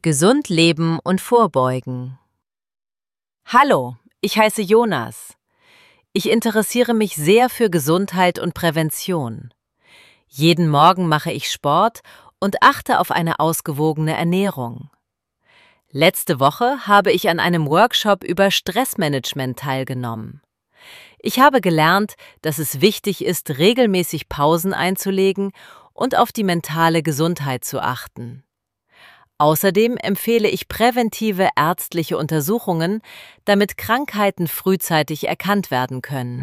Gesund leben und vorbeugen. Hallo, ich heiße Jonas. Ich interessiere mich sehr für Gesundheit und Prävention. Jeden Morgen mache ich Sport und achte auf eine ausgewogene Ernährung. Letzte Woche habe ich an einem Workshop über Stressmanagement teilgenommen. Ich habe gelernt, dass es wichtig ist, regelmäßig Pausen einzulegen und auf die mentale Gesundheit zu achten. Außerdem empfehle ich präventive ärztliche Untersuchungen, damit Krankheiten frühzeitig erkannt werden können.